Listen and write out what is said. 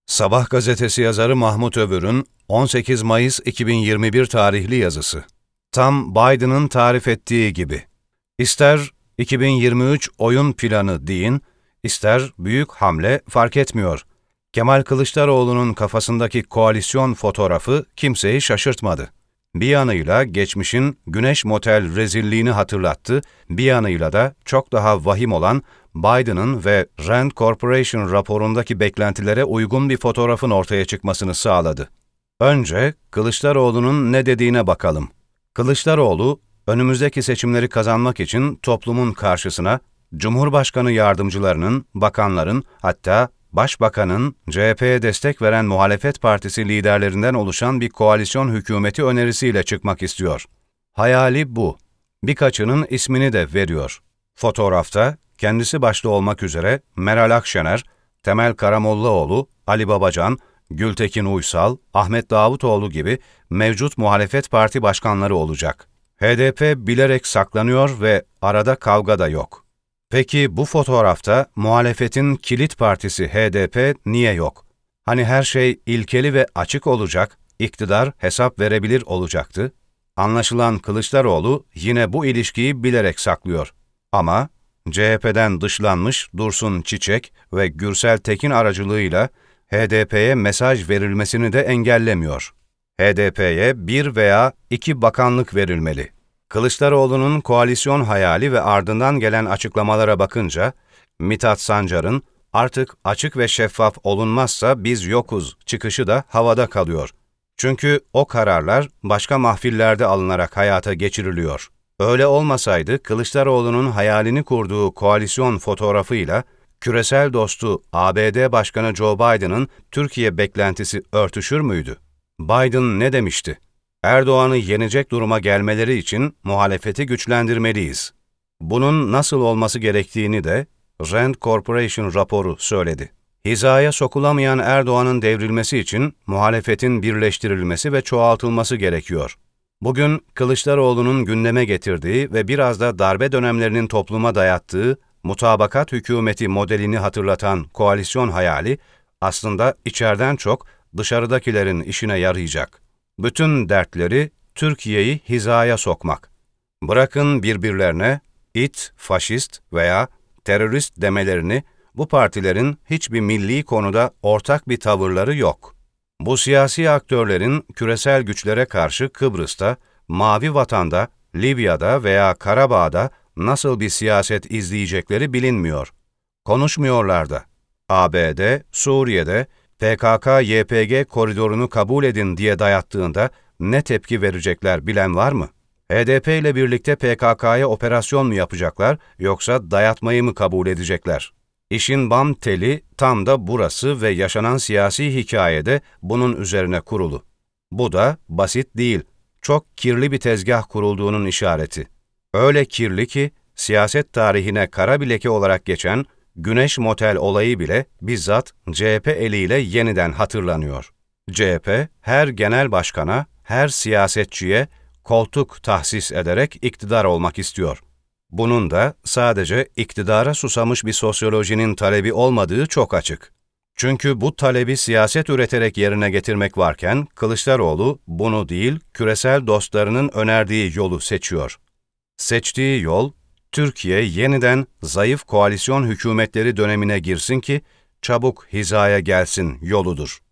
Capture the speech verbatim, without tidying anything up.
Sabah gazetesi yazarı Mahmut Övür'ün on sekiz Mayıs iki bin yirmi bir tarihli yazısı. Tam Biden'ın tarif ettiği gibi. İster iki bin yirmi üç oyun planı deyin, ister büyük hamle fark etmiyor. Kemal Kılıçdaroğlu'nun kafasındaki koalisyon fotoğrafı kimseyi şaşırtmadı. Bir yanıyla geçmişin Güneş Motel rezilliğini hatırlattı, bir yanıyla da çok daha vahim olan Biden'ın ve Rand Corporation raporundaki beklentilere uygun bir fotoğrafın ortaya çıkmasını sağladı. Önce Kılıçdaroğlu'nun ne dediğine bakalım. Kılıçdaroğlu, önümüzdeki seçimleri kazanmak için toplumun karşısına Cumhurbaşkanı yardımcılarının, bakanların, hatta Başbakanın C H P'ye destek veren muhalefet partisi liderlerinden oluşan bir koalisyon hükümeti önerisiyle çıkmak istiyor. Hayali bu. Birkaçının ismini de veriyor. Fotoğrafta kendisi başta olmak üzere Meral Akşener, Temel Karamollaoğlu, Ali Babacan, Gültekin Uysal, Ahmet Davutoğlu gibi mevcut muhalefet parti başkanları olacak. H D P bilerek saklanıyor ve arada kavga da yok. Peki bu fotoğrafta muhalefetin kilit partisi H D P niye yok? Hani her şey ilkeli ve açık olacak, iktidar hesap verebilir olacaktı. Anlaşılan Kılıçdaroğlu yine bu ilişkiyi bilerek saklıyor. Ama C H P'den dışlanmış Dursun Çiçek ve Gürsel Tekin aracılığıyla H D P'ye mesaj verilmesini de engellemiyor. H D P'ye bir veya iki bakanlık verilmeli. Kılıçdaroğlu'nun koalisyon hayali ve ardından gelen açıklamalara bakınca, Mithat Sancar'ın artık açık ve şeffaf olunmazsa biz yokuz çıkışı da havada kalıyor. Çünkü o kararlar başka mahfillerde alınarak hayata geçiriliyor. Öyle olmasaydı Kılıçdaroğlu'nun hayalini kurduğu koalisyon fotoğrafıyla küresel dostu A B D Başkanı Joe Biden'ın Türkiye beklentisi örtüşür müydü? Biden ne demişti? Erdoğan'ı yenecek duruma gelmeleri için muhalefeti güçlendirmeliyiz. Bunun nasıl olması gerektiğini de Rand Corporation raporu söyledi. Hizaya sokulamayan Erdoğan'ın devrilmesi için muhalefetin birleştirilmesi ve çoğaltılması gerekiyor. Bugün Kılıçdaroğlu'nun gündeme getirdiği ve biraz da darbe dönemlerinin topluma dayattığı mutabakat hükümeti modelini hatırlatan koalisyon hayali aslında içeriden çok dışarıdakilerin işine yarayacak. Bütün dertleri Türkiye'yi hizaya sokmak. Bırakın birbirlerine it, faşist veya terörist demelerini, bu partilerin hiçbir milli konuda ortak bir tavırları yok. Bu siyasi aktörlerin küresel güçlere karşı Kıbrıs'ta, Mavi Vatan'da, Libya'da veya Karabağ'da nasıl bir siyaset izleyecekleri bilinmiyor. Konuşmuyorlar da. A B D, Suriye'de P K K Y P G koridorunu kabul edin diye dayattığında ne tepki verecekler bilen var mı? H D P ile birlikte P K K'ya operasyon mu yapacaklar yoksa dayatmayı mı kabul edecekler? İşin bam teli tam da burası ve yaşanan siyasi hikayede bunun üzerine kurulu. Bu da basit değil, çok kirli bir tezgah kurulduğunun işareti. Öyle kirli ki siyaset tarihine kara bir leke olarak geçen Güneş Motel olayı bile bizzat C H P eliyle yeniden hatırlanıyor. C H P her genel başkana, her siyasetçiye koltuk tahsis ederek iktidar olmak istiyor. Bunun da sadece iktidara susamış bir sosyolojinin talebi olmadığı çok açık. Çünkü bu talebi siyaset üreterek yerine getirmek varken Kılıçdaroğlu bunu değil, küresel dostlarının önerdiği yolu seçiyor. Seçtiği yol, Türkiye yeniden zayıf koalisyon hükümetleri dönemine girsin ki çabuk hizaya gelsin yoludur.